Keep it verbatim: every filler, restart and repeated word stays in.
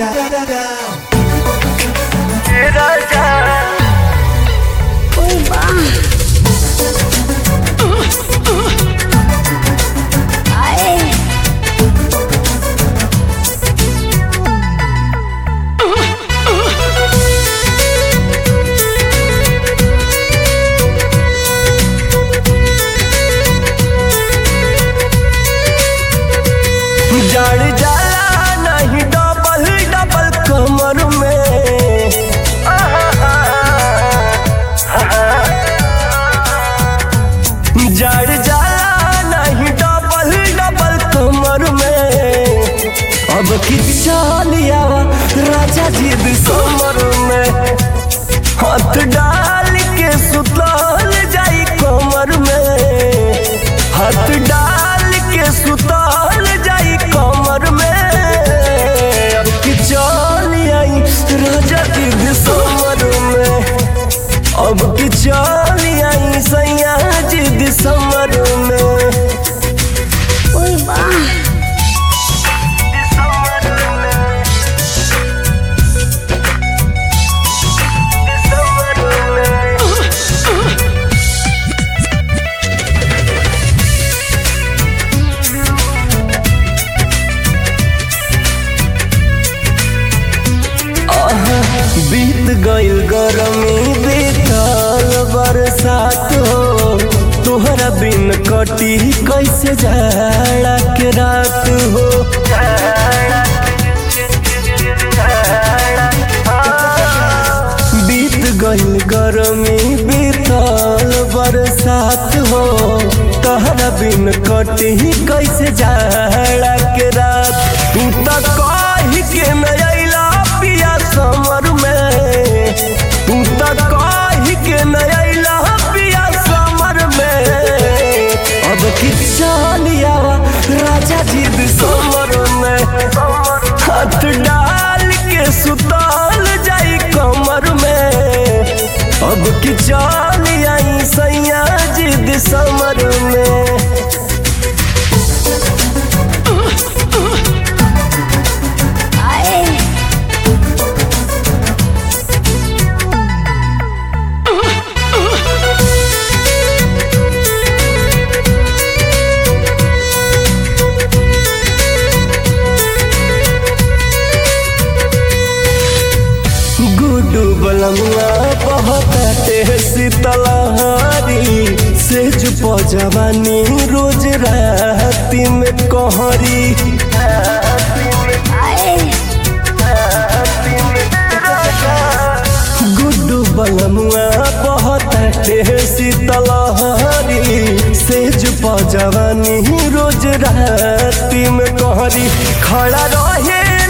जड़ जाला नहीं डबल डबल कमर में, जड़ जाला नहीं डबल डबल कमर में। अब की चलिया राजा जी दिसंबर में, हाथ डाल के सुतल जाई कमर में, हाथ डाल के सुतल जाई कमर में। अब की चली आई राजा जी दिसंबर में, अब की चली आई सैया जी दिसंबर में। बीत गईल गरमी बीतल बरसात हो, तोहरा बिन कटी कैसे जाड़ा के रात हो। बीत गईल गरमी बीतल बरसात हो, तोहरा बिन कटी कैसे जाड़ा के रात। तू तो कही के नया पिया समर में, तू तो कही के नया पिया समर में। अब की चलिया राजा जी दिसंबर में, हाथ डाल के सुतल जाई कमर में। अब की चलिया सैया जी दिसंबर में। बलमुआ बहताटे शीतलहरी, सेज पजवानी रोज राती में कहरी। गुड्डू बलमुआ बहताटे शीतलहरी, सेज पजवानी रोज राती में कहरी। खड़ा रहे